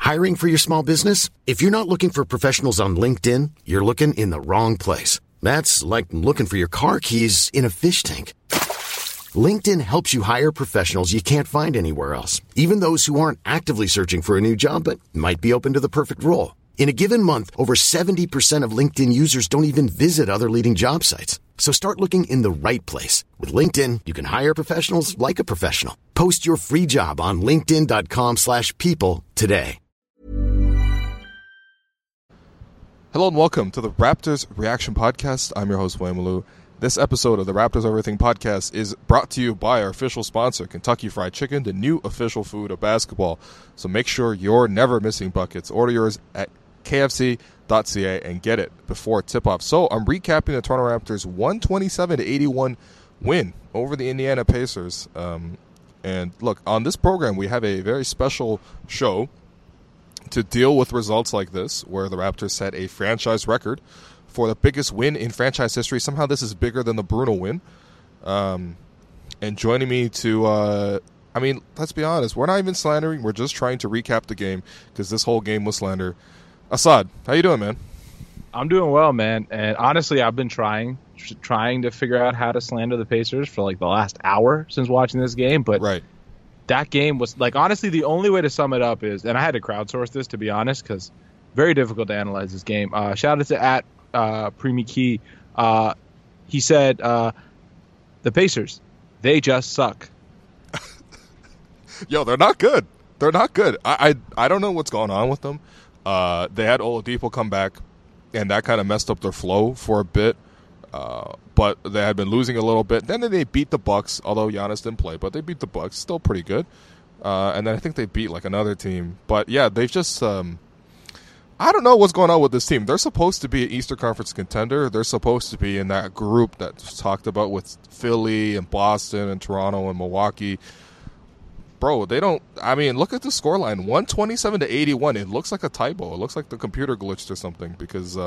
Hiring for your small business? If you're not looking for professionals on LinkedIn, you're looking in the wrong place. That's like looking for your car keys in a fish tank. LinkedIn helps you hire professionals you can't find anywhere else, even those who aren't actively searching for a new job but might be open to the perfect role. In a given month, over 70% of LinkedIn users don't even visit other leading job sites. So start looking in the right place. With LinkedIn, you can hire professionals like a professional. Post your free job on linkedin.com/people today. Hello and welcome to the Raptors Reaction Podcast. I'm your host, Wayne Malou. This episode of the Raptors Everything Podcast is brought to you by our official sponsor, Kentucky Fried Chicken, the new official food of basketball. So make sure you're never missing buckets. Order yours at kfc.ca and get it before tip-off. So I'm recapping the Toronto Raptors' 127-81 win over the Indiana Pacers. And look, on this program, we have a very special show to deal with results like this, where the Raptors set a franchise record for the biggest win in franchise history. Somehow this is bigger than the Bruno win. And joining me to, let's be honest, we're not even slandering. We're just trying to recap the game because this whole game was slander. Assad, how you doing, man? I'm doing well, man. And honestly, I've been trying to figure out how to slander the Pacers for like the last hour since watching this game. But right. That game was, like, honestly, the only way to sum it up is, and I had to crowdsource this, to be honest, because very difficult to analyze this game. Shout out to Primi Key. He said, the Pacers, they just suck. Yo, they're not good. They're not good. I don't know what's going on with them. They had Oladipo come back, and that kind of messed up their flow for a bit. But they had been losing a little bit. Then they beat the Bucks, although Giannis didn't play. But they beat the Bucks, still pretty good. And then I think they beat like another team. But yeah, they've just I don't know what's going on with this team. They're supposed to be an Eastern Conference contender. They're supposed to be in that group that's talked about with Philly and Boston and Toronto and Milwaukee. Bro, they don't. I mean, look at the scoreline, 127-81. It looks like a typo. It looks like the computer glitched or something because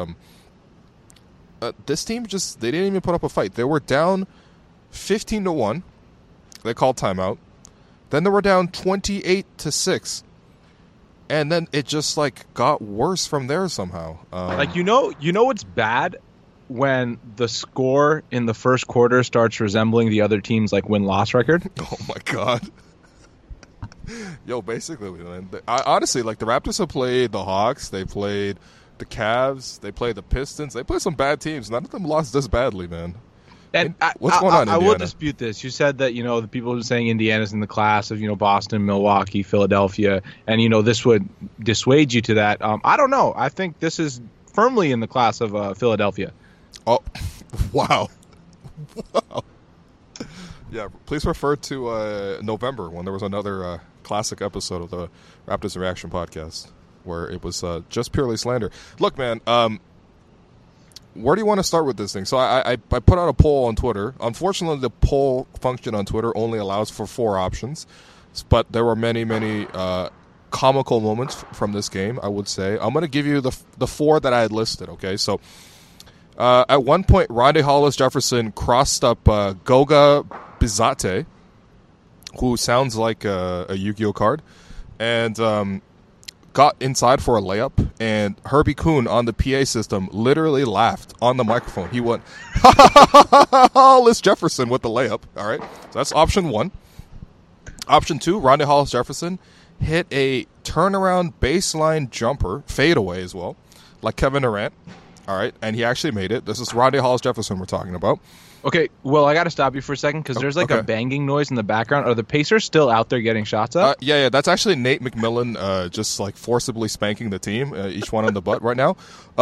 this team they didn't even put up a fight. They were down 15-1. They called timeout. Then they were down 28-6. And then it just like got worse from there somehow. You know what's bad when the score in the first quarter starts resembling the other team's like win-loss record? Oh my god. Yo, basically, man. Honestly, like the Raptors have played the Hawks, they played the Cavs, they played the Pistons, they played some bad teams. None of them lost this badly, man. And what's going on in Indiana? I will dispute this. You said that, the people who are saying Indiana's in the class of, Boston, Milwaukee, Philadelphia, and, this would dissuade you to that. I don't know. I think this is firmly in the class of Philadelphia. Oh, wow. Wow. Yeah, please refer to November when there was another classic episode of the Raptors Reaction Podcast where it was just purely slander. Look, man, where do you want to start with this thing? So I put out a poll on Twitter. Unfortunately, the poll function on Twitter only allows for 4 options, but there were many, many comical moments from this game, I would say. I'm going to give you the 4 that I had listed, okay? So at one point, Rondae Hollis-Jefferson crossed up Goga Bizate, who sounds like a Yu-Gi-Oh card, and got inside for a layup, and Herbie Kuhn on the PA system literally laughed on the microphone. He went, Hollis-Jefferson with the layup. All right, so that's option 1. Option 2, Rondae Hollis-Jefferson hit a turnaround baseline jumper, fadeaway as well, like Kevin Durant. All right, and he actually made it. This is Rondae Hollis-Jefferson we're talking about. Okay, well, I got to stop you for a second because there's like a banging noise in the background. Are the Pacers still out there getting shots up? Yeah, that's actually Nate McMillan just like forcibly spanking the team, each one in the butt right now.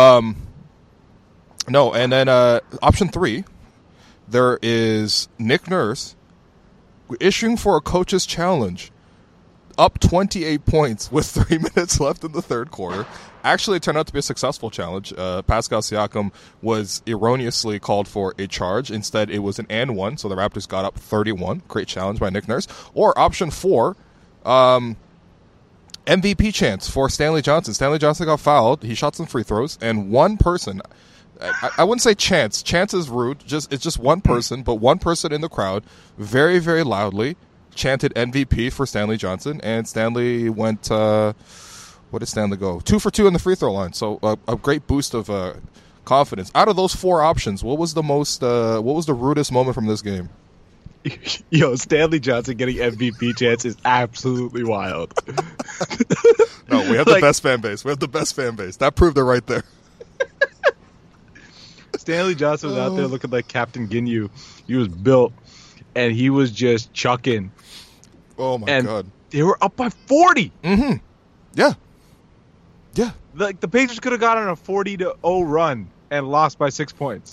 No, and then option 3, there is Nick Nurse issuing for a coach's challenge, up 28 points with 3 minutes left in the third quarter. Actually, it turned out to be a successful challenge. Pascal Siakam was erroneously called for a charge. Instead, it was an and one, so the Raptors got up 31. Great challenge by Nick Nurse. Or option 4, MVP chance for Stanley Johnson. Stanley Johnson got fouled. He shot some free throws, and one person, I wouldn't say chance. Chance is rude. It's just one person, but one person in the crowd very, very loudly chanted MVP for Stanley Johnson, and Stanley went What did Stanley go? 2 for 2 in the free throw line. So a great boost of confidence. Out of those 4 options, what was the rudest moment from this game? Yo, Stanley Johnson getting MVP chance is absolutely wild. No, we have the best fan base. We have the best fan base. That proved it right there. Stanley Johnson was out there looking like Captain Ginyu. He was built, and he was just chucking. Oh, my God. They were up by 40. Mm-hmm. Yeah. Yeah. Like, the Pacers could have got on a 40-0 run and lost by 6 points.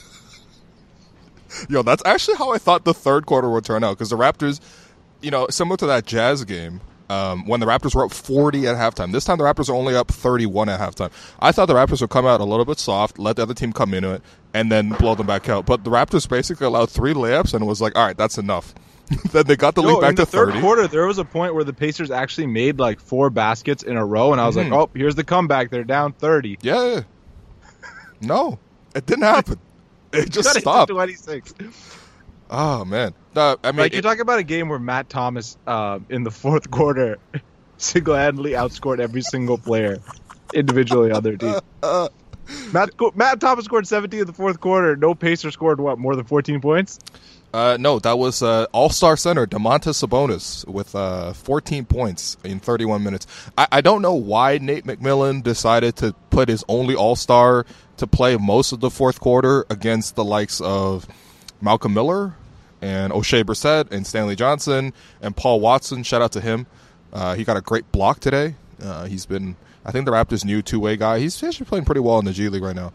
Yo, that's actually how I thought the third quarter would turn out, because the Raptors, similar to that Jazz game, when the Raptors were up 40 at halftime. This time the Raptors are only up 31 at halftime. I thought the Raptors would come out a little bit soft, let the other team come into it, and then blow them back out. But the Raptors basically allowed 3 layups, and it was like, all right, that's enough. Then they got the lead back to 30. In the third quarter, there was a point where the Pacers actually made like 4 baskets in a row, and I was like, oh, here's the comeback. They're down 30. Yeah. No, it didn't happen. It just stopped. 26. Oh, man. I mean, you're talking about a game where Matt Thomas in the fourth quarter single-handedly outscored every single player individually on their team. Matt Thomas scored 17 in the fourth quarter. No Pacer scored, more than 14 points? No, that was all-star center Domantas Sabonis with 14 points in 31 minutes. I don't know why Nate McMillan decided to put his only all-star to play most of the fourth quarter against the likes of Malcolm Miller and O'Shea Brissett and Stanley Johnson and Paul Watson. Shout out to him. He got a great block today. He's been, I think, the Raptors' new two-way guy. He's actually playing pretty well in the G League right now.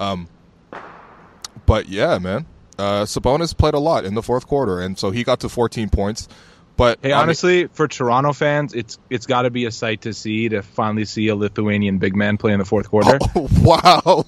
But yeah, man. Sabonis played a lot in the fourth quarter, and so he got to 14 points. But hey, honestly, for Toronto fans, it's got to be a sight to see to finally see a Lithuanian big man play in the fourth quarter. Oh, wow.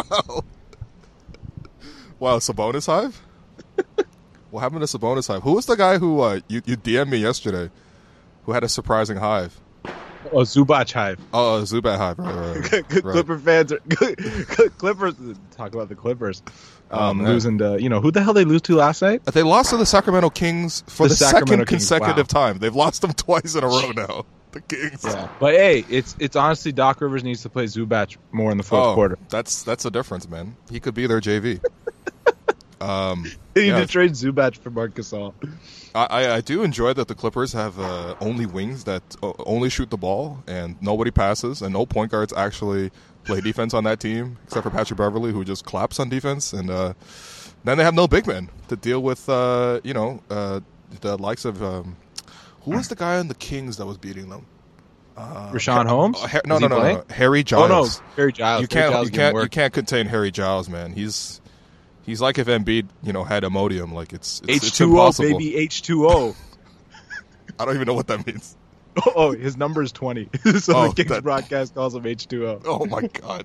Wow, Sabonis Hive? What happened to Sabonis Hive? Who was the guy who you DM'd me yesterday who had a surprising hive? Oh, Zubac Hive. Oh, Zubac Hive. Right. Clipper fans are Clippers. Talk about the Clippers. Losing to, who the hell they lose to last night? They lost to the Sacramento Kings for the second consecutive time. They've lost them twice in a row now. The Kings. Yeah. But hey, it's honestly Doc Rivers needs to play Zubac more in the fourth quarter. That's a difference, man. He could be their JV. They need to trade Zubac for Marc Gasol. I do enjoy that the Clippers have only wings that only shoot the ball and nobody passes, and no point guards actually play defense on that team except for Patrick Beverly, who just claps on defense. And then they have no big men to deal with the likes of who was the guy on the Kings that was beating them? Rashawn Holmes? No. Harry Giles. Oh no, Harry Giles. You can't contain Harry Giles, man. He's like if Embiid, had Imodium. Like it's H2O, it's impossible. baby, H2O. I don't even know what that means. Oh, his number is 20. So the Kings broadcast calls him H2O. Oh my God.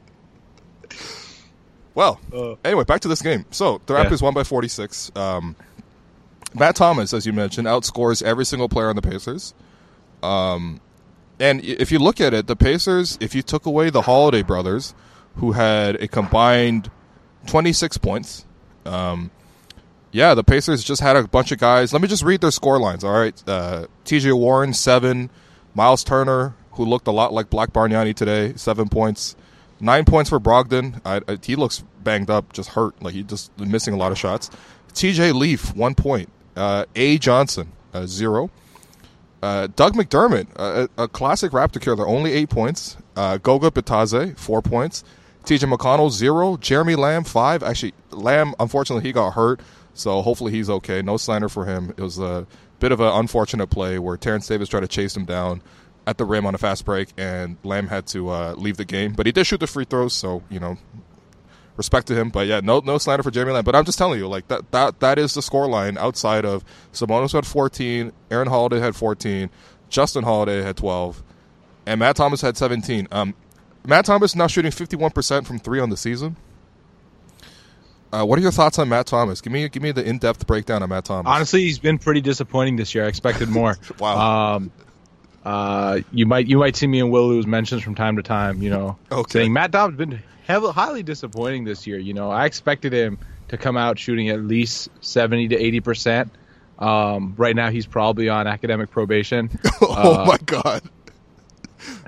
Well, anyway, back to this game. So the Raptors won by 46. Matt Thomas, as you mentioned, outscores every single player on the Pacers. And if you look at it, the Pacers, if you took away the Holiday brothers, who had a combined 26 points. The Pacers just had a bunch of guys. Let me just read their score lines, all right? T.J. Warren, 7. Miles Turner, who looked a lot like Black Bargnani today, 7 points. 9 points for Brogdon. He looks banged up, just hurt. Like, he's just missing a lot of shots. T.J. Leaf, 1 point. A. Johnson, 0. Doug McDermott, a classic Raptor killer, only 8 points. Goga Bitadze, 4 points. TJ McConnell, 0. Jeremy Lamb, 5. Actually, Lamb, unfortunately, he got hurt, so hopefully he's okay. No slander for him. It was a bit of an unfortunate play where Terrence Davis tried to chase him down at the rim on a fast break, and Lamb had to leave the game. But he did shoot the free throws, so, respect to him. But, yeah, no slander for Jeremy Lamb. But I'm just telling you, like, that is the scoreline outside of Sabonis had 14, Aaron Holiday had 14, Justin Holiday had 12, and Matt Thomas had 17. Matt Thomas now shooting 51% from 3 on the season. What are your thoughts on Matt Thomas? Give me the in-depth breakdown on Matt Thomas. Honestly, he's been pretty disappointing this year. I expected more. Wow. You might see me in Will Lou's mentions from time to time, saying Matt Thomas has been highly disappointing this year. I expected him to come out shooting at least 70 to 80%. Right now, he's probably on academic probation. Oh my God.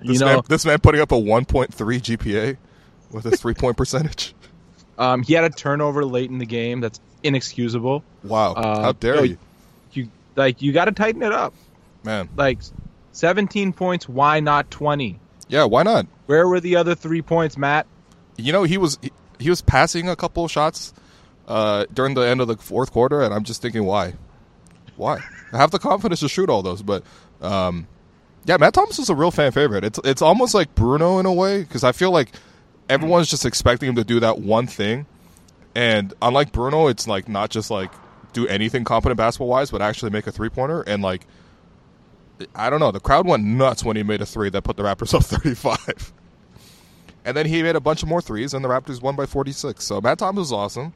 This man putting up a 1.3 GPA with a 3-point percentage. He had a turnover late in the game that's inexcusable. Wow, how dare you? You got to tighten it up, man. 17 points. Why not 20? Yeah, why not? Where were the other 3 points, Matt? He was passing a couple of shots during the end of the fourth quarter, and I'm just thinking, why? I have the confidence to shoot all those, but Matt Thomas is a real fan favorite. It's almost like Bruno in a way, because I feel like everyone's just expecting him to do that one thing, and unlike Bruno, it's not just do anything competent basketball wise, but actually make a 3-pointer. And I don't know, the crowd went nuts when he made a 3 that put the Raptors up 35. And then he made a bunch of more 3s, and the Raptors won by 46. So Matt Thomas is awesome.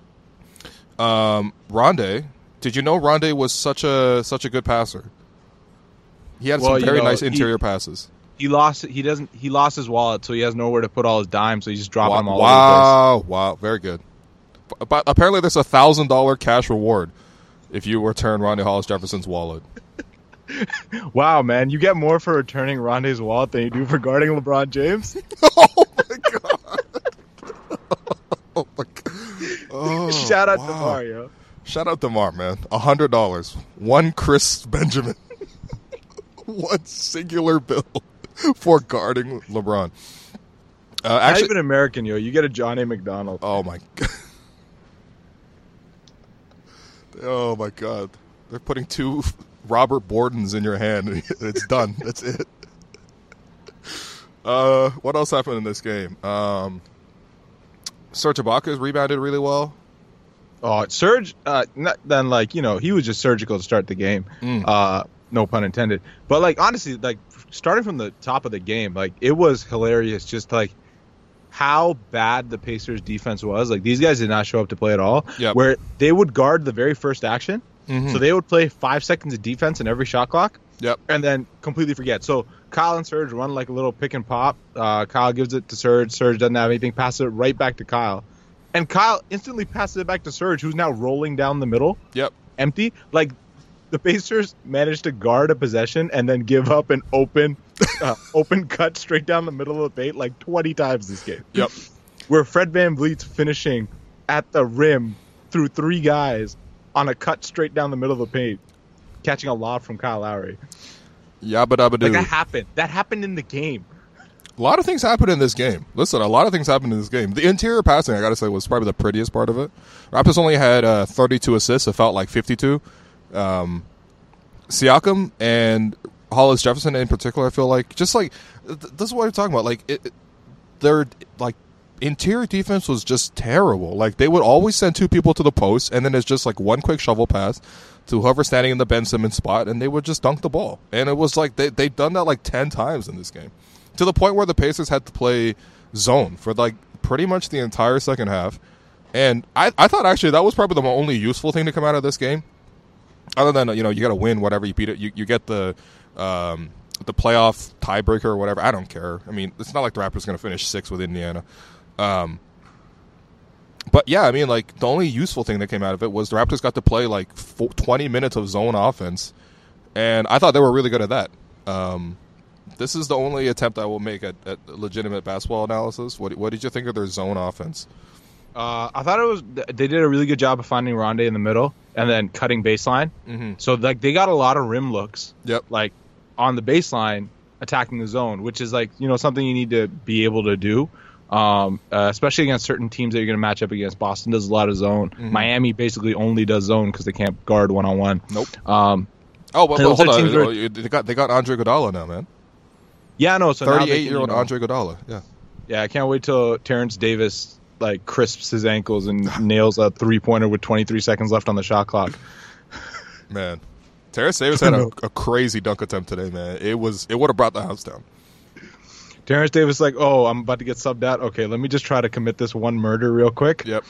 Rondé, did you know Rondé was such a good passer? He had some very nice interior passes. He lost his wallet, so he has nowhere to put all his dimes, so he's just dropping them all over the place. Wow, very good. But apparently there's $1,000 cash reward if you return Rondae Hollis-Jefferson's wallet. Wow, man, you get more for returning Rondé's wallet than you do for guarding LeBron James? Oh my god. Oh my god. Oh, Shout out to Mario. Shout out to Mar, man. $100. One Chris Benjamin. One singular bill for guarding LeBron. Not even American, yo. You get a John A. McDonald. Oh my god. Oh my god. They're putting 2 Robert Bordens in your hand. It's done. That's it. What else happened in this game? Serge Ibaka rebounded really well. Oh, Serge, he was just surgical to start the game. No pun intended. But honestly, starting from the top of the game, it was hilarious. Just how bad the Pacers defense was. These guys did not show up to play at all. Yep. Where they would guard the very first action. So they would play 5 seconds of defense in every shot clock. Yep. And then completely forget. So Kyle and Serge run a little pick and pop. Kyle gives it to Serge. Serge doesn't have anything. Passes it right back to Kyle. And Kyle instantly passes it back to Serge, who's now rolling down the middle. Yep. Empty. The Pacers managed to guard a possession and then give up an open cut straight down the middle of the paint 20 times this game. Yep. Where Fred VanVleet's finishing at the rim through 3 guys on a cut straight down the middle of the paint, catching a lob from Kyle Lowry. Yabba dabba doo. That happened. That happened in the game. A lot of things happened in this game. Listen, a lot of things happened in this game. The interior passing, I got to say, was probably the prettiest part of it. Raptors only had 32 assists. It felt like 52. Siakam and Hollis-Jefferson in particular, I feel like, this is what I'm talking about. Their interior defense was just terrible. They would always send 2 people to the post, and then it's just one quick shovel pass to whoever's standing in the Ben Simmons spot, and they would just dunk the ball. And it was they'd done that 10 times in this game, to the point where the Pacers had to play zone for pretty much the entire second half. And I thought actually that was probably the only useful thing to come out of this game, other than you got to win whatever you beat it. You get the playoff tiebreaker or whatever. I don't care. I mean, it's not like the Raptors going to finish 6th with Indiana. But yeah, I mean, the only useful thing that came out of it was the Raptors got to play 20 minutes of zone offense, and I thought they were really good at that. This is the only attempt I will make at legitimate basketball analysis. What did you think of their zone offense? I thought they did a really good job of finding Rondé in the middle and then cutting baseline. Mm-hmm. So they got a lot of rim looks. Yep. On the baseline, attacking the zone, which is something you need to be able to do. Especially against certain teams that you're going to match up against. Boston does a lot of zone. Mm-hmm. Miami basically only does zone because they can't guard one-on-one. Nope. But hold on. They got Andre Iguodala now, man. Yeah, no. So 38-year-old Andre Iguodala. Yeah. Yeah, I can't wait till Terrence Davis crisps his ankles and nails a 3-pointer with 23 seconds left on the shot clock. Man, Terrence Davis had a crazy dunk attempt today, man. It would have brought the house down. Terrence Davis I'm about to get subbed out. Okay, let me just try to commit this one murder real quick. Yep.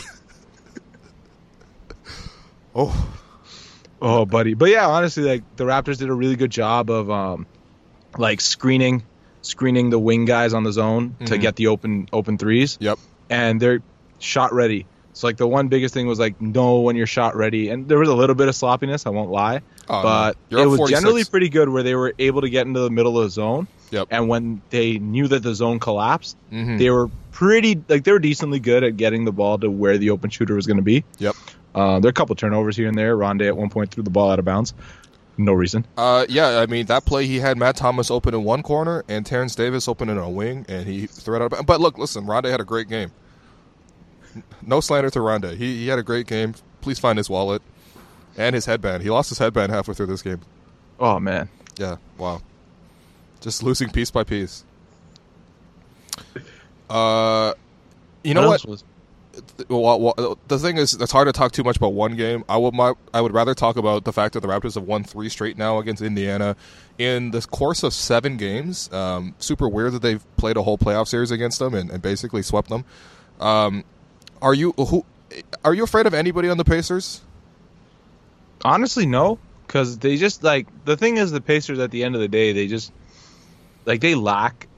Oh, buddy. But yeah, honestly, the Raptors did a really good job of screening the wing guys on the zone to get the open threes. Yep. And they're shot ready. So like the one biggest thing was like know when you're shot ready, and there was a little bit of sloppiness. I won't lie, but no. it was generally pretty good where they were able to get into the middle of the zone. Yep. And when they knew that the zone collapsed, they were they were decently good at getting the ball to where the open shooter was going to be. Yep. There are a couple turnovers here and there. Rondé at one point threw the ball out of bounds. No reason. Yeah, I mean, that play, he had Matt Thomas open in one corner and Terrence Davis open in a wing, and he threw it out of bounds. But look, listen, Rondé had a great game. No slander to Rondé. He had a great game. Please find his wallet and his headband. He lost his headband halfway through this game. Oh, man. Yeah, wow. Just losing piece by piece. You know what? Well, the thing is, it's hard to talk too much about one game. I would rather talk about the fact that the Raptors have won 3 straight now against Indiana in the course of 7 games. Super weird that they've played a whole playoff series against them and basically swept them. Are you afraid of anybody on the Pacers? Honestly, no, because they just the thing is the Pacers at the end of the day, they just they lack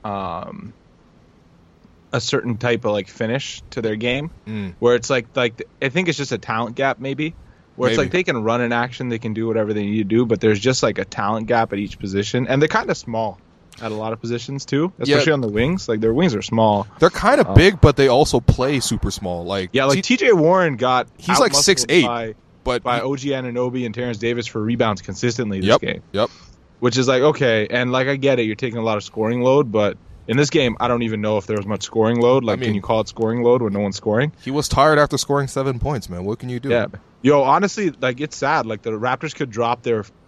a certain type of finish to their game where it's I think it's just a talent gap maybe where it's they can run an action, they can do whatever they need to do, but there's just a talent gap at each position, and they're kind of small at a lot of positions too, especially on the wings. Their wings are small. They're kind of big, but they also play super small. TJ Warren he's 6'8", but by OG Anunoby and Terrence Davis for rebounds consistently this game. Yep. Which is okay, and I get it, you're taking a lot of scoring load, but in this game, I don't even know if there was much scoring load. Can you call it scoring load when no one's scoring? He was tired after scoring 7 points, man. What can you do? Yeah. Yo, honestly, it's sad. The Raptors could drop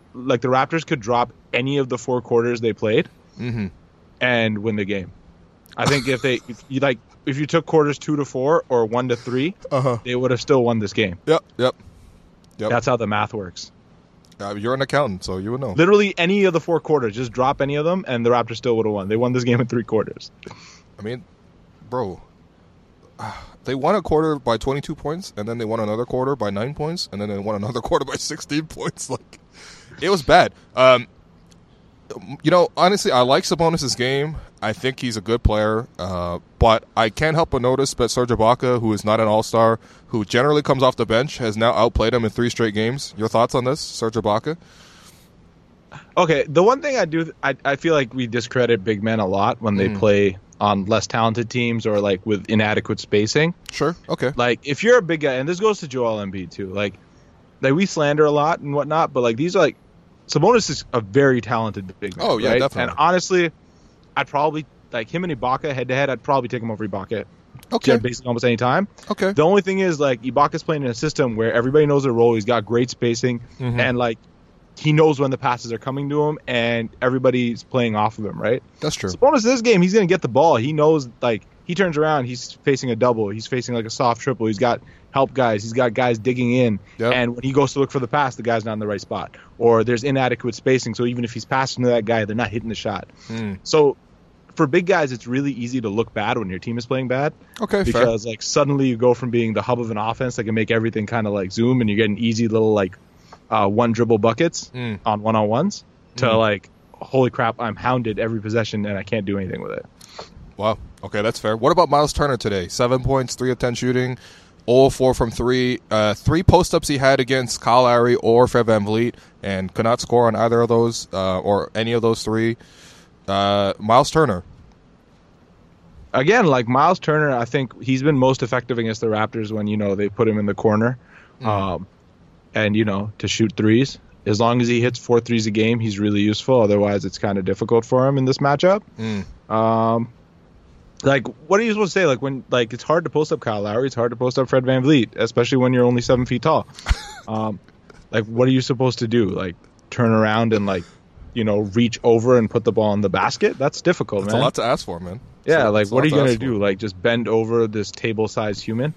any of the 4 quarters they played and win the game. I think if you took quarters 2 to 4 or 1 to 3, they would have still won this game. Yep. That's how the math works. You're an accountant, so you would know. Literally any of the 4 quarters, just drop any of them, and the Raptors still would have won. They won this game in 3 quarters. I mean, bro, they won a quarter by 22 points, and then they won another quarter by 9 points, and then they won another quarter by 16 points. It was bad. Honestly, I like Sabonis' game. I think he's a good player, but I can't help but notice that Serge Ibaka, who is not an all-star, who generally comes off the bench, has now outplayed him in 3 straight games. Your thoughts on this, Serge Ibaka? Okay, the one thing I feel like we discredit big men a lot when they play on less talented teams or with inadequate spacing. Sure, okay. If you're a big guy, and this goes to Joel Embiid too, we slander a lot and whatnot, but these are Sabonis is a very talented big man. Oh, yeah, right? definitely. And honestly, I'd probably, him and Ibaka head-to-head, I'd probably take him over Ibaka. Okay. Basically almost any time. Okay. The only thing is, Ibaka's playing in a system where everybody knows their role. He's got great spacing, and, he knows when the passes are coming to him, and everybody's playing off of him, right? That's true. Sabonis in this game, he's going to get the ball. He knows, he turns around, he's facing a double. He's facing, a soft triple. He's got help guys. He's got guys digging in. Yep. And when he goes to look for the pass, the guy's not in the right spot. Or there's inadequate spacing, so even if he's passing to that guy, they're not hitting the shot. So for big guys, it's really easy to look bad when your team is playing bad. Okay, because, fair. suddenly you go from being the hub of an offense that can make everything kind of, zoom, and you're getting easy little, one-dribble buckets on one-on-ones to, holy crap, I'm hounded every possession, and I can't do anything with it. Wow. Okay, that's fair. What about Miles Turner today? 7 points, 3 of 10 shooting, 0 of 4 from 3. 3 post-ups he had against Kyle Lowry or Fred VanVleet, and could not score on either of those or any of those 3. Miles Turner. Again, Miles Turner, I think he's been most effective against the Raptors when, they put him in the corner and, to shoot threes. As long as he hits 4 threes a game, he's really useful. Otherwise, it's kind of difficult for him in this matchup. What are you supposed to say? When it's hard to post up Kyle Lowry, it's hard to post up Fred VanVleet, especially when you're only 7 feet tall. What are you supposed to do? Turn around and reach over and put the ball in the basket? That's difficult, That's man. a lot to ask for, man. Yeah, what are you gonna do? Just bend over this table-sized human?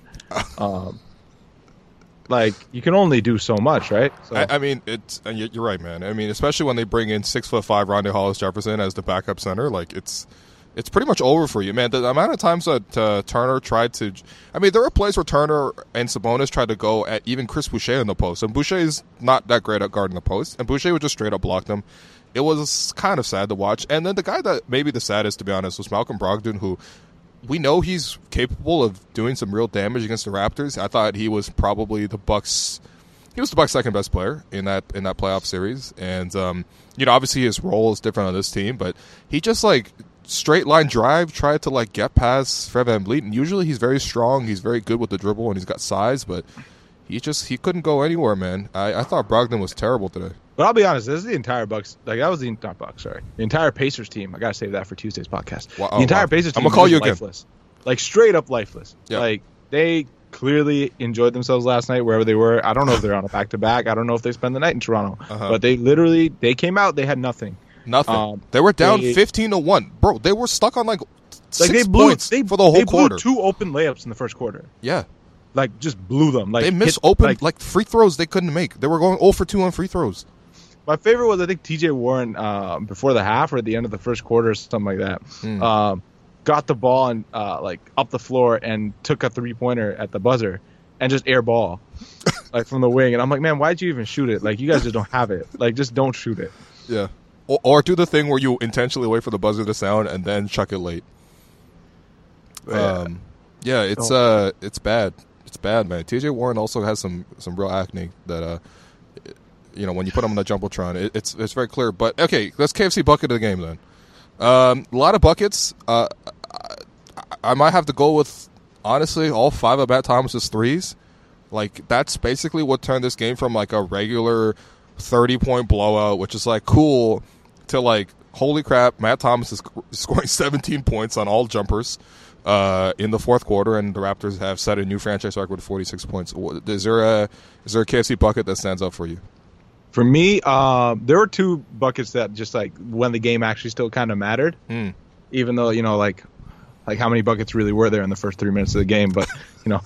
You can only do so much, right? So. I mean, you're right, man. I mean, especially when they bring in 6'5" Rondae Hollis-Jefferson as the backup center, it's pretty much over for you, man. The amount of times that Turner tried to, there were plays where Turner and Sabonis tried to go at even Chris Boucher in the post, and Boucher's not that great at guarding the post, and Boucher would just straight up block them. It was kind of sad to watch. And then the guy that maybe the saddest, to be honest, was Malcolm Brogdon, who we know he's capable of doing some real damage against the Raptors. I thought he was probably the Bucks. He was the Bucks' second best player in that playoff series, and obviously his role is different on this team. But he just straight line drive, tried to get past Fred VanVleet, and usually he's very strong. He's very good with the dribble, and he's got size, but he couldn't go anywhere, man. I thought Brogdon was terrible today. But I'll be honest, this is the entire Bucks. That was the not Bucks, sorry, the entire Pacers team. I gotta save that for Tuesday's podcast. Wow, the entire Pacers team. I'm gonna call you lifeless. Straight up lifeless. Yeah. They clearly enjoyed themselves last night wherever they were. I don't know if they're on a back-to-back. I don't know if they spend the night in Toronto. But they came out. They had nothing. Nothing. They were down 15-1, bro. They were stuck on 6 points for the whole quarter. They blew 2 open layups in the first quarter. Yeah. Just blew them. They missed open free throws they couldn't make. They were going 0 for 2 on free throws. My favorite was, I think, T.J. Warren before the half or at the end of the first quarter or something like that. Got the ball and up the floor and took a 3-pointer at the buzzer and just air ball from the wing. And I'm like, man, why'd you even shoot it? You guys just don't have it. Just don't shoot it. Yeah. Or do the thing where you intentionally wait for the buzzer to sound and then chuck it late. It's bad. It's bad, man. T.J. Warren also has some real acne that when you put him on the Jumbotron, it's very clear. But okay, let's KFC bucket of the game then. A lot of buckets. I might have to go with, honestly, all 5 of Matt Thomas's threes. That's basically what turned this game from a regular 30-point blowout, which is cool, to holy crap, Matt Thomas is scoring 17 points on all jumpers in the fourth quarter, and the Raptors have set a new franchise record with 46 points. Is there a KFC bucket that stands out for you? For me, there were 2 buckets that just when the game actually still kind of mattered, even though how many buckets really were there in the first 3 minutes of the game. But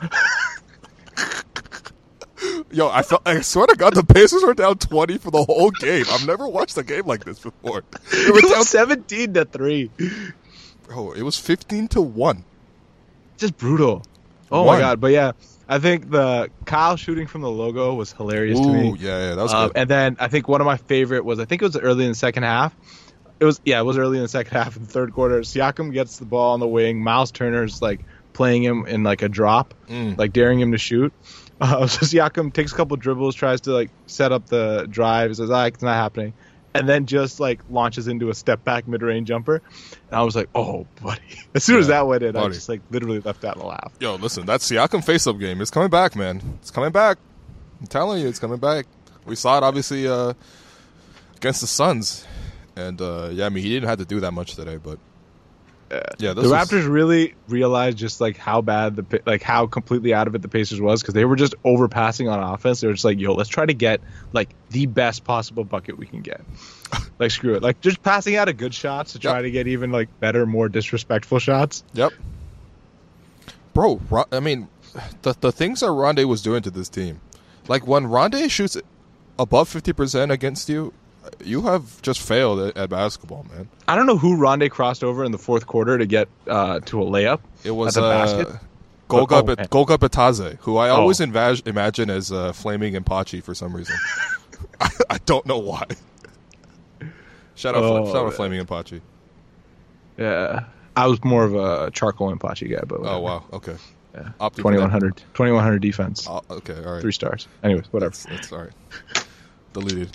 yo, I swear to God, the Pacers were down 20 for the whole game. I've never watched a game like this before. They were down 17-3. Bro, it was 15-1. Just brutal. Oh my God! But yeah. I think the Kyle shooting from the logo was hilarious to me. Yeah, that was good. And then I think one of my favorite was, I think it was early in the second half. It was early in the second half of the third quarter. Siakam gets the ball on the wing. Miles Turner's playing him in a drop, daring him to shoot. So Siakam takes a couple dribbles, tries to set up the drive. Says, it's not happening. And then just launches into a step back mid-range jumper. And I was like, oh, buddy. As soon as that went in, I just literally left out in a laugh. Yo, listen, that Siakam face-up game is coming back, man. It's coming back. I'm telling you, it's coming back. We saw it, obviously, against the Suns. And, he didn't have to do that much today, but the Raptors really realized just how bad how completely out of it the Pacers was, because they were just overpassing on offense. They were just yo, let's try to get the best possible bucket we can get. Screw it. Just passing out of good shots to try to get even better, more disrespectful shots. Yep. Bro, I mean, the things that Rondé was doing to this team, when Rondé shoots above 50% against you, you have just failed at basketball, man. I don't know who Rondé crossed over in the fourth quarter to get to a layup. It was Golga Bataze, who I always imagine as Flaming Impachi for some reason. I don't know why. Shout out Flaming Impachi. Yeah, I was more of a Charcoal Impachi guy, but whatever. Oh wow, okay. Yeah. 2100 defense. Okay, all right. 3 stars. Anyways, whatever. That's all right. Deleted.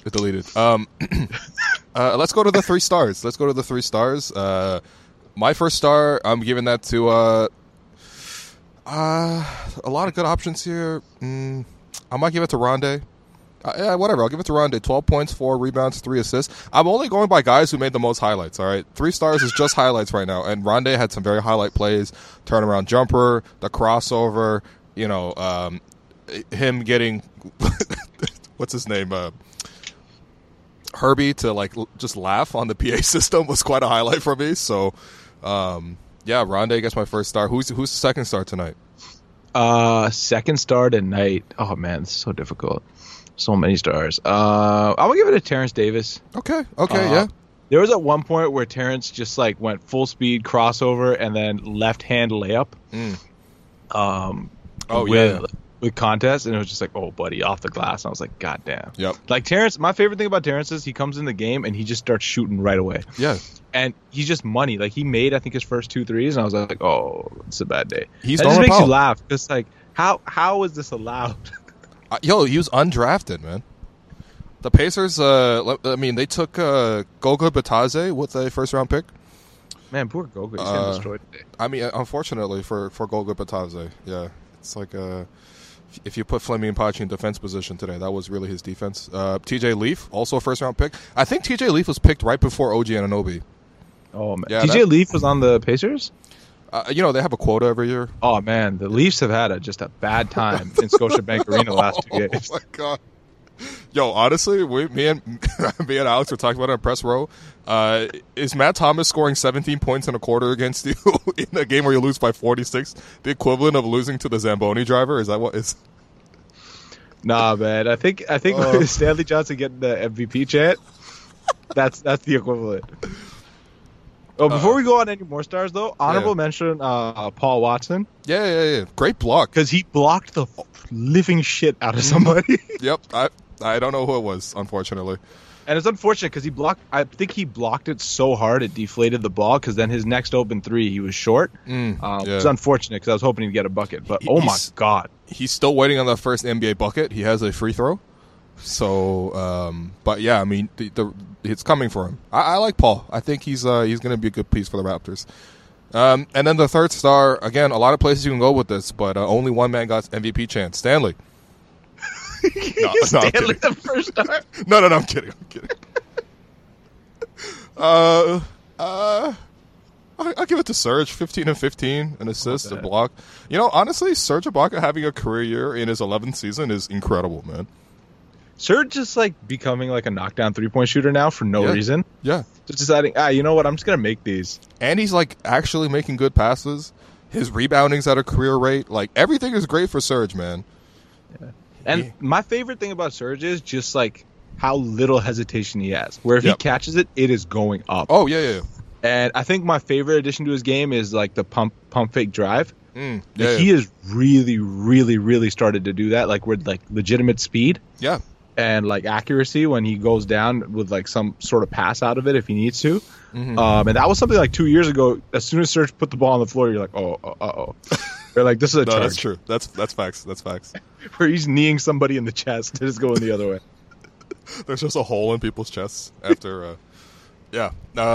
Let's go to the 3 stars. My first star, I'm giving that to a lot of good options here. I might give it to Rondé. Whatever. I'll give it to Rondé. 12 points, 4 rebounds, 3 assists. I'm only going by guys who made the most highlights. All right, 3 stars is just highlights right now. And Rondé had some very highlight plays: turnaround jumper, the crossover. Him getting what's his name? Herbie to just laugh on the PA system was quite a highlight for me. So, Rondé gets my first star. Who's the second star tonight? Second star tonight. Oh man, this is so difficult. So many stars. I'm gonna give it to Terrence Davis. Okay, yeah. There was at one point where Terrence just went full speed crossover and then left hand layup. with contests, and it was just like, oh, buddy, off the glass. And I was like, God damn. Yep. Like Terrence, my favorite thing about Terrence is he comes in the game and he just starts shooting right away. Yeah. And he's just money. Like he made, I think, his first 2 threes, and I was like, oh, it's a bad day. He's it just makes you laugh. It's like, how is this allowed? Yo, he was undrafted, man. The Pacers, they took Goga Bitadze with a first-round pick. Man, poor Goga. He's getting destroyed today. I mean, unfortunately for Goga Bitadze, yeah. It's like if you put Fleming Pachi in defense position today, that was really his defense. TJ Leaf, also a first-round pick. I think TJ Leaf was picked right before OG Anunoby. Oh, man. Yeah, TJ Leaf was on the Pacers? They have a quota every year. Oh, man. The Leafs have had just a bad time in Scotiabank Arena the last 2 games. Oh, my God. Yo, honestly, me and Alex were talking about it on press row. Is Matt Thomas scoring 17 points in a quarter against you in a game where you lose by 46 the equivalent of losing to the Zamboni driver? Is that what is? Nah, man. I think Stanley Johnson getting the MVP chant. That's the equivalent. Oh, before we go on any more stars, though, honorable mention Paul Watson. Yeah. Great block. Because he blocked the living shit out of somebody. Yep. I don't know who it was, unfortunately. And it's unfortunate because I think he blocked it so hard it deflated the ball because then his next open three, he was short. It's unfortunate because I was hoping he'd get a bucket. But, my God. He's still waiting on the first NBA bucket. He has a free throw. So, but yeah, I mean, it's coming for him. I like Paul. I think he's going to be a good piece for the Raptors. And then the third star, again, a lot of places you can go with this, but only one man got MVP chance. Stanley. Stanley, the first star? No, I'm kidding. I'll give it to Serge. 15 and 15, an assist, a block. Honestly, Serge Ibaka having a career year in his 11th season is incredible, man. Serge just becoming a knockdown 3-point shooter now for no reason. Yeah. Just deciding, you know what, I'm just going to make these. And he's actually making good passes. His rebounding's at a career rate. Everything is great for Serge, man. Yeah. And my favorite thing about Serge is just how little hesitation he has. Where if he catches it, it is going up. Oh, yeah. And I think my favorite addition to his game is the pump fake drive. He has really, really, really started to do that, with legitimate speed. Yeah. And accuracy when he goes down with some sort of pass out of it if he needs to. Mm-hmm. And that was something 2 years ago. As soon as Serge put the ball on the floor, you're like, oh. They're this is a charge. That's true. That's facts. That's facts. Where he's kneeing somebody in the chest and just going the other way. There's just a hole in people's chests after. Yeah.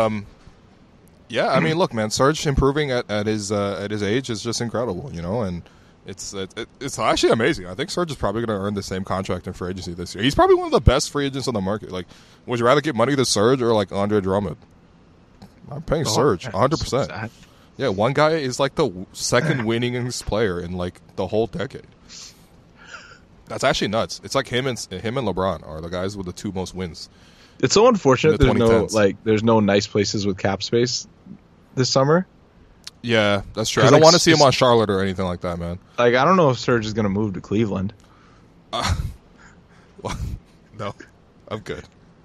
I mean, look, man, Serge improving at his age is just incredible, and it's actually amazing. I think Serge is probably going to earn the same contract in free agency this year. He's probably one of the best free agents on the market. Would you rather give money to Serge or Andre Drummond? I'm paying Serge 100%. Yeah, one guy is the second winningest player in the whole decade. That's actually nuts. It's him and LeBron are the guys with the 2 most wins. It's so unfortunate there's no nice places with cap space this summer. Yeah, that's true. I don't want to see him on Charlotte or anything like that, man. I don't know if Serge is going to move to Cleveland. No, I'm good.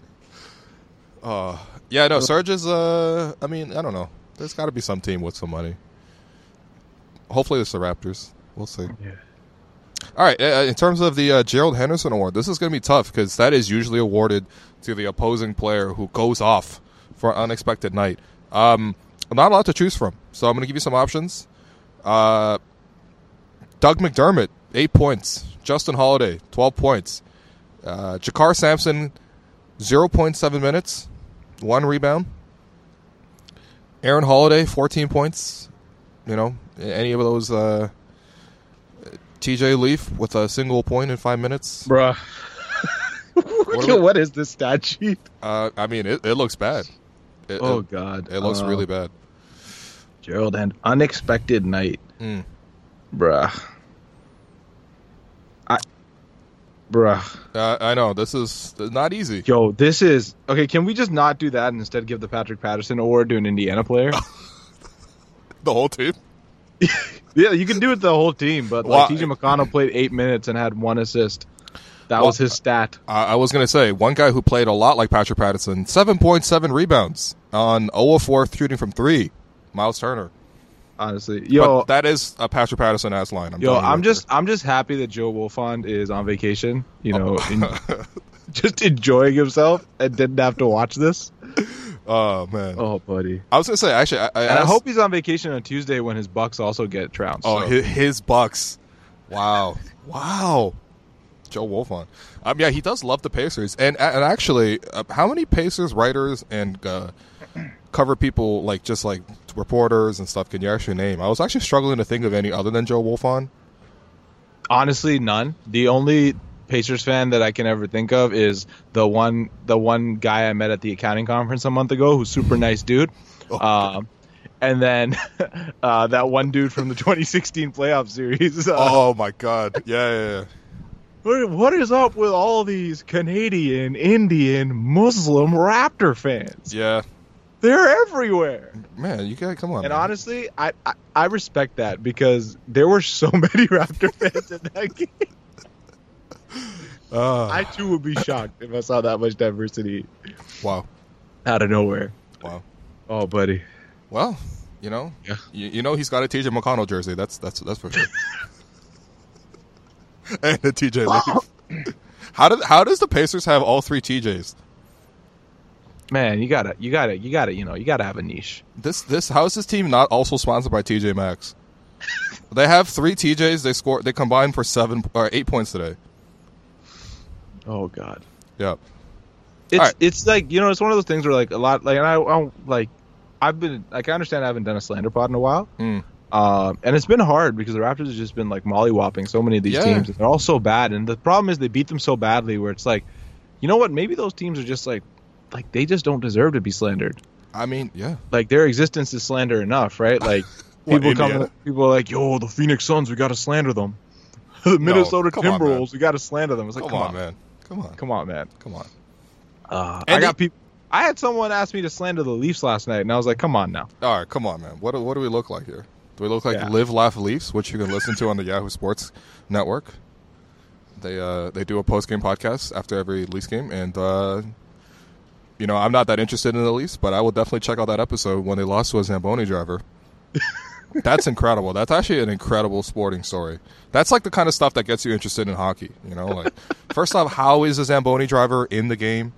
Serge is, I don't know. There's got to be some team with some money. Hopefully it's the Raptors. We'll see. Yeah. All right, in terms of the Gerald Henderson Award, this is going to be tough because that is usually awarded to the opposing player who goes off for an unexpected night. I'm not allowed to choose from, so I'm going to give you some options. Doug McDermott, 8 points. Justin Holiday, 12 points. Jakar Sampson, 0.7 minutes, 1 rebound. Aaron Holiday, 14 points. Any of those... TJ Leaf with a single point in 5 minutes. Bruh. What is this stat sheet? It looks bad. God. It looks really bad. Gerald, and unexpected night. Bruh. I know. This is not easy. Yo, this is... Okay, can we just not do that and instead give the Patrick Patterson Award to an Indiana player? The whole team? Yeah, you can do it the whole team, but TJ McConnell played 8 minutes and had 1 assist. That was his stat. I was going to say, one guy who played a lot like Patrick Patterson, 7.7 rebounds on 0 of 4 shooting from 3, Miles Turner. honestly. Yo, but that is a Patrick Patterson ass line. I'm just happy that Joe Wolfond is on vacation. Just enjoying himself and didn't have to watch this. Oh man. Oh, buddy. I was gonna say actually, I hope he's on vacation on Tuesday when his Bucks also get trounced. Oh, so. his Bucks. Wow. Joe Wolfond. Yeah, he does love the Pacers. And actually, how many Pacers writers and cover people, like just like reporters and stuff, can you actually name? I was actually struggling to think of any other than Joe Wolfond. Honestly, none. The only Pacers fan that I can ever think of is the one guy I met at the accounting conference a month ago, who's super nice dude. And then that one dude from the 2016 playoff series. Oh my God! Yeah. What is up with all these Canadian, Indian, Muslim Raptor fans? Yeah. They're everywhere. Man, you gotta come on. And man. honestly, I respect that because there were so many Raptor fans in that game. I too would be shocked if I saw that much diversity. Wow. Out of nowhere. Wow. Oh, buddy. Well, Yeah. He's got a TJ McConnell jersey. That's for sure. And a TJ Leaf. How does the Pacers have all three TJs? Man, you gotta have a niche. How is this team not also sponsored by TJ Maxx? They have 3 TJs. They combined for 7 or 8 points today. Oh God. Yeah. It's like, it's one of those things where like a lot like, and I've been like, I understand I haven't done a slander pod in a while. And it's been hard because the Raptors have just been like mollywhopping so many of these teams. And they're all so bad. And the problem is they beat them so badly where it's like, you know what? Maybe those teams are just like they just don't deserve to be slandered. I mean, yeah. Like their existence is slander enough, right? Like people are like, yo, the Phoenix Suns, we got to slander them. The Minnesota Timberwolves, we got to slander them. It's like, come on, man. Come on, man. I got people. I had someone ask me to slander the Leafs last night, and I was like, come on now. All right, come on, man. What do we look like here? Do we look like Live Laugh Leafs, which you can listen to on the Yahoo Sports Network? They do a post-game podcast after every Leafs game, and I'm not that interested in the Leafs, but I will definitely check out that episode when they lost to a Zamboni driver. That's incredible. That's actually an incredible sporting story. That's like the kind of stuff that gets you interested in hockey. Like first off, how is a Zamboni driver in the game?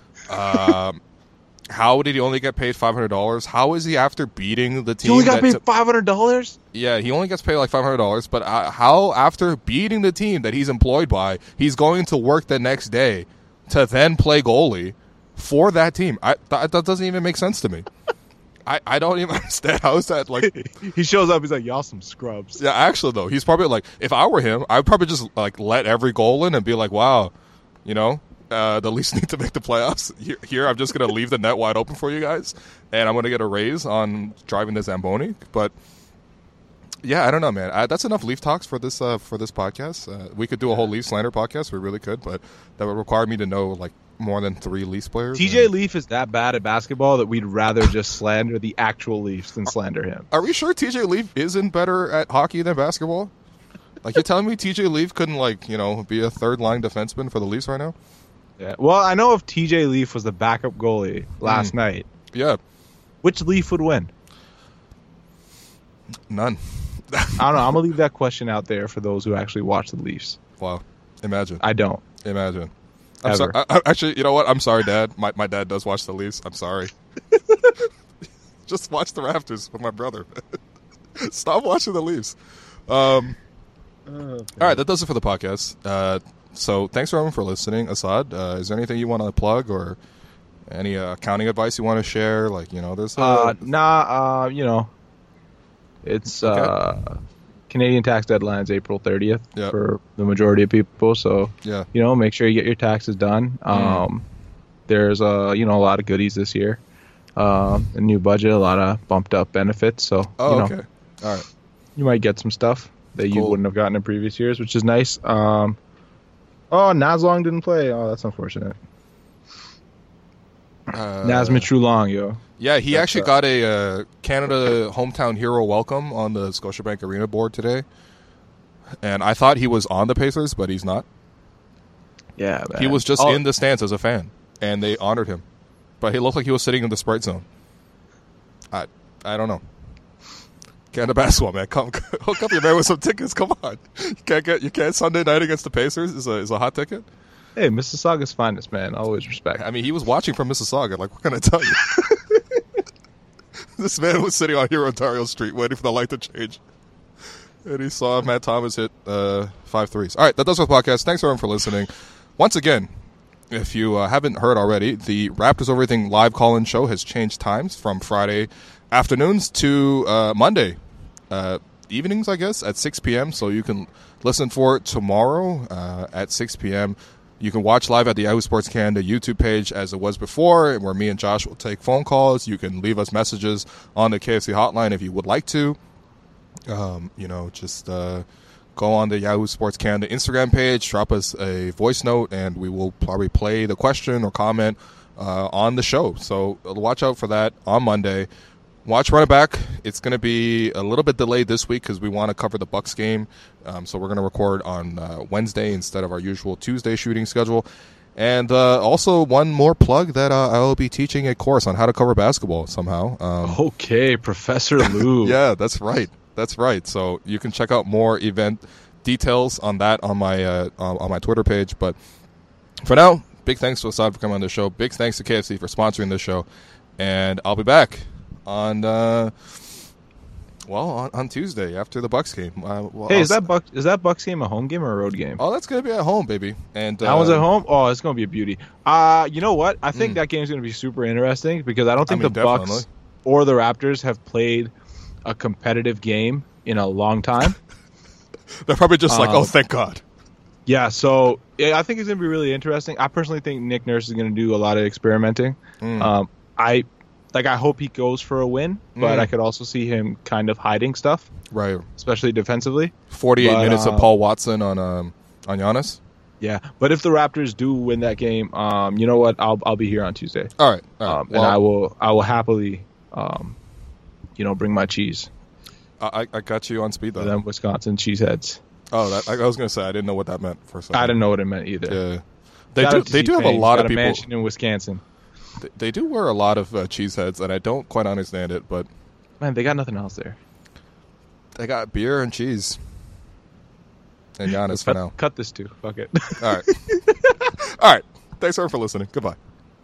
How did he only get paid $500? How is he after beating the team? He only got paid $500? Yeah, he only gets paid like $500. But how after beating the team that he's employed by, he's going to work the next day to then play goalie for that team? That doesn't even make sense to me. I don't even understand. How is that like? He shows up. He's like, y'all some scrubs. Yeah, actually though, he's probably like, if I were him, I'd probably just like let every goal in and be like, wow, the Leafs need to make the playoffs. Here, I'm just going to leave the net wide open for you guys, and I'm going to get a raise on driving the Zamboni. But yeah, I don't know, man. That's enough Leaf talks for this podcast. We could do a whole Leaf slander podcast. We really could, but that would require me to know like more than 3 Leafs players. TJ Leaf is that bad at basketball that we'd rather just slander the actual Leafs than slander him. Are we sure TJ Leaf isn't better at hockey than basketball? Like, you're telling me TJ Leaf couldn't be a third-line defenseman for the Leafs right now? Yeah. Well, I know if TJ Leaf was the backup goalie last night. Yeah. Which Leaf would win? None. I don't know. I'm going to leave that question out there for those who actually watch the Leafs. Wow. Imagine. I don't. Imagine. I'm sorry. Actually, you know what? I'm sorry, Dad. My dad does watch the Leafs. I'm sorry. Just watch the Raptors with my brother. Stop watching the Leafs. All right, that does it for the podcast. So thanks everyone for listening. Assad, is there anything you want to plug or any accounting advice you want to share? Like, there's it's Canadian tax deadline's April 30th for the majority of people. So make sure you get your taxes done. There's a lot of goodies this year. A new budget, a lot of bumped up benefits. So okay, all right, you might get some stuff that you wouldn't have gotten in previous years, which is nice. Naz Long didn't play. Oh, that's unfortunate. Naz Mitrou-Long, yo. Yeah, he actually got a Canada Hometown Hero welcome on the Scotiabank Arena board today. And I thought he was on the Pacers, but he's not. Yeah, man. He was just in the stands as a fan, and they honored him. But he looked like he was sitting in the Sprite Zone. I don't know. Canada basketball, man. Come hook up your man with some tickets. Come on. You can't Sunday night against the Pacers is a hot ticket. Hey, Mississauga's finest, man. Always respect. I mean, he was watching from Mississauga. Like, what can I tell you? This man was sitting on here Ontario Street waiting for the light to change. And he saw Matt Thomas hit 5 threes. All right, that does our podcast. Thanks, everyone, for listening. Once again, if you haven't heard already, the Raptors Everything live call-in show has changed times from Friday afternoons to Monday evenings, I guess, at 6 p.m. So you can listen for it tomorrow at 6 p.m. You can watch live at the Yahoo Sports Canada YouTube page as it was before, where me and Josh will take phone calls. You can leave us messages on the KFC hotline if you would like to. Just go on the Yahoo Sports Canada Instagram page, drop us a voice note, and we will probably play the question or comment on the show. So watch out for that on Monday. Watch Run It Back. It's going to be a little bit delayed this week because we want to cover the Bucks game. So we're going to record on Wednesday instead of our usual Tuesday shooting schedule. And also one more plug that I will be teaching a course on how to cover basketball somehow. Okay, Professor Lou. Yeah, that's right. That's right. So you can check out more event details on that on my Twitter page. But for now, big thanks to Assad for coming on the show. Big thanks to KFC for sponsoring this show. And I'll be back on Tuesday after the Bucks game. Is that Bucks game a home game or a road game? Oh, that's gonna be at home, baby. And that one's at home. Oh, it's gonna be a beauty. You know what? I think that game's gonna be super interesting because I don't think the Bucks or the Raptors have played a competitive game in a long time. They're probably just like, oh, thank God. Yeah, so I think it's gonna be really interesting. I personally think Nick Nurse is gonna do a lot of experimenting. I hope he goes for a win, but I could also see him kind of hiding stuff, right? Especially defensively. 48 minutes of Paul Watson on Giannis. Yeah, but if the Raptors do win that game, you know what? I'll be here on Tuesday. All right. And I will happily, bring my cheese. I got you on speed though. Them Wisconsin cheeseheads. Oh, I was gonna say I didn't know what that meant for a second. I didn't know what it meant either. Yeah, they do have a lot of people. Mansion in Wisconsin. They do wear a lot of cheese heads, and I don't quite understand it, but man, they got nothing else there. They got beer and cheese. And Giannis for now. Cut this too. Fuck it. All right. All right. Thanks everyone for listening. Goodbye.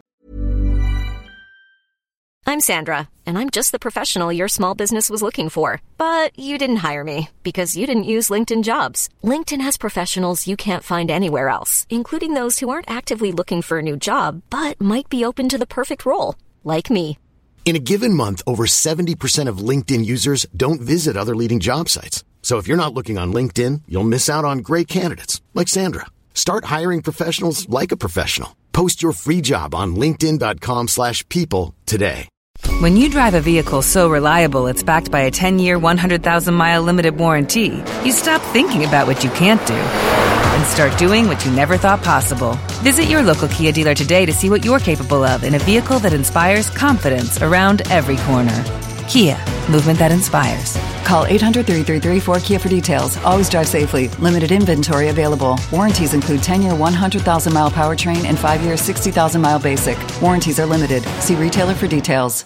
I'm Sandra, and I'm just the professional your small business was looking for. But you didn't hire me because you didn't use LinkedIn Jobs. LinkedIn has professionals you can't find anywhere else, including those who aren't actively looking for a new job, but might be open to the perfect role, like me. In a given month, over 70% of LinkedIn users don't visit other leading job sites. So if you're not looking on LinkedIn, you'll miss out on great candidates like Sandra. Start hiring professionals like a professional. Post your free job on linkedin.com/people today. When you drive a vehicle so reliable it's backed by a 10-year, 100,000-mile limited warranty, you stop thinking about what you can't do and start doing what you never thought possible. Visit your local Kia dealer today to see what you're capable of in a vehicle that inspires confidence around every corner. Kia, movement that inspires. Call 800-333-4KIA for details. Always drive safely. Limited inventory available. Warranties include 10-year 100,000-mile powertrain and 5-year 60,000-mile basic. Warranties are limited. See retailer for details.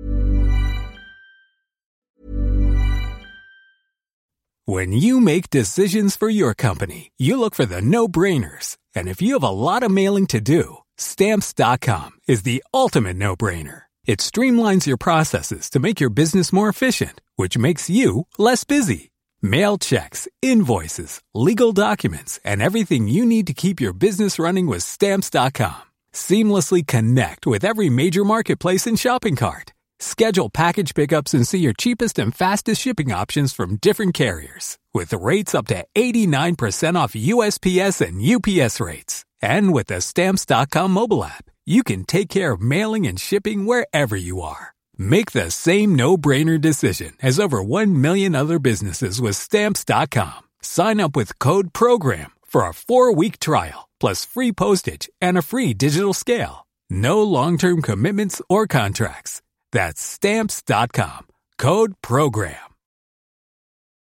When you make decisions for your company, you look for the no-brainers. And if you have a lot of mailing to do, Stamps.com is the ultimate no-brainer. It streamlines your processes to make your business more efficient, which makes you less busy. Mail checks, invoices, legal documents, and everything you need to keep your business running with Stamps.com. Seamlessly connect with every major marketplace and shopping cart. Schedule package pickups and see your cheapest and fastest shipping options from different carriers, with rates up to 89% off USPS and UPS rates. And with the Stamps.com mobile app, you can take care of mailing and shipping wherever you are. Make the same no-brainer decision as over 1 million other businesses with Stamps.com. Sign up with code PROGRAM for a 4-week trial, plus free postage and a free digital scale. No long-term commitments or contracts. That's Stamps.com. Code PROGRAM.